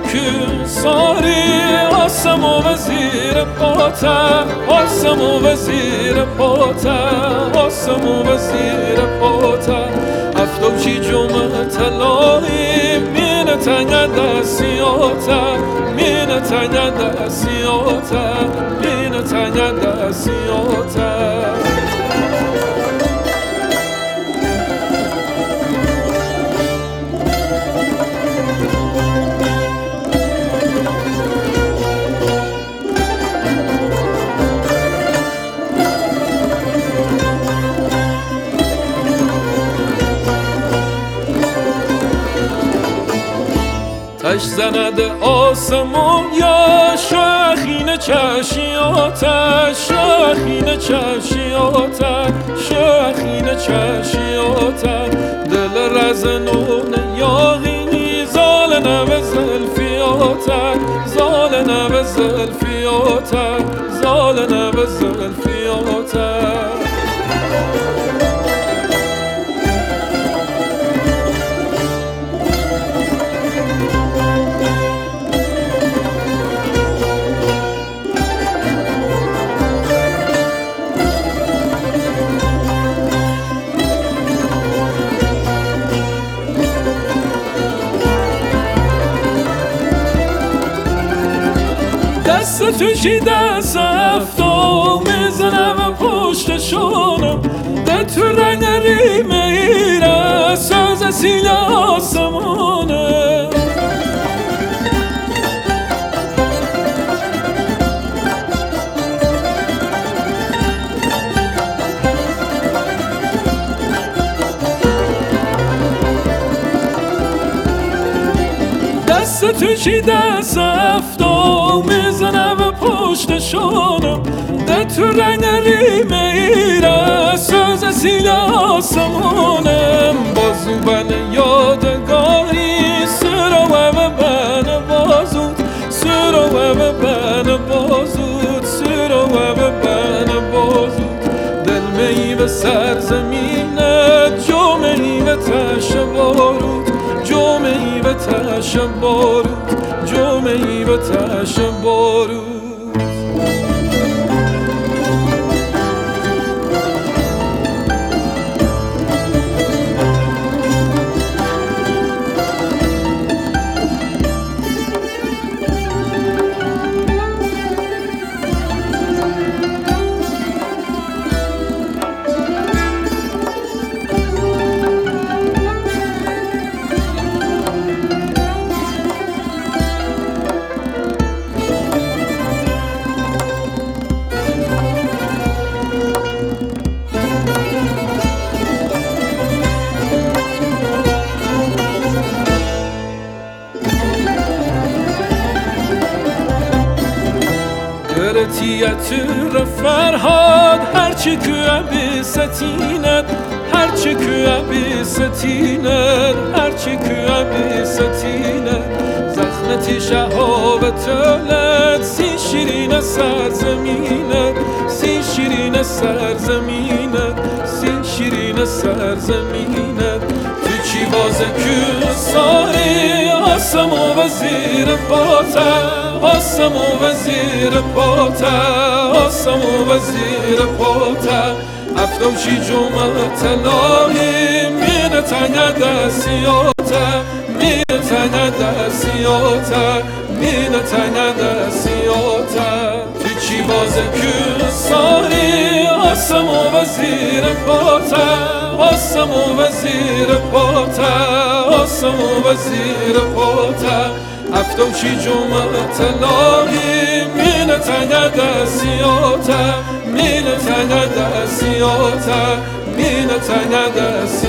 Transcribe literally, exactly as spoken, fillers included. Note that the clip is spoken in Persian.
که ساری آسم و وزیر پاتا آسم و وزیر پاتا آسم و وزیر پاتا افتو چی جمعه تلایی مینه تنگه دستیاتا مینه تنگه دستیاتا مینه تنگه دستیاتا تش زند آسمون یا شاخین چشیاتا شاخین چشیاتا شاخین چشیاتا دل رزنون یاغی زال نو زلفیاتا زال نو زلفیاتا زال نو زلفیاتا دست توشی دست افتو میزنم پشتشونم ده تو رنگ ریمه ایره ساز سیل آسمونه دست توشی دست افتو میزنم پشتشونم ده تو رنگ ریمه ایره ساز سیل آسمونم بازو بن یادگاری سرو و بن بازود سرو و بن بازود سرو و بن بازود دل میوه سرزمینت جو میوه تش بارود جو میوه تش بارود جو میوه تش بارود تیاتر فرهاد هرچی که بی ستینت هرچی که بی ستینت هرچی که بی ستینت زخمتی شهابتولت سی شیرین سرزمینت سی شیرین سرزمینت سی شیرین سرزمینت تو چی بازه که ساری آسم و وزیر پاتا آسم و وزیر پاتا آسم و وزیر پاتا افتو چی جمعه تلاهی مینه تنگه دستیاتا مینه تنگه دستیاتا مینه تنگه دستیاتا تو چی بازه که ساری آسم و وزیر پاتا آسم و وزیر پاتا آسم و وزیر پاتا افتو چی جمعه تلاهی مینه تنگه دستیاتا مینه تنگه دستیاتا مینه تنگه دستیاتا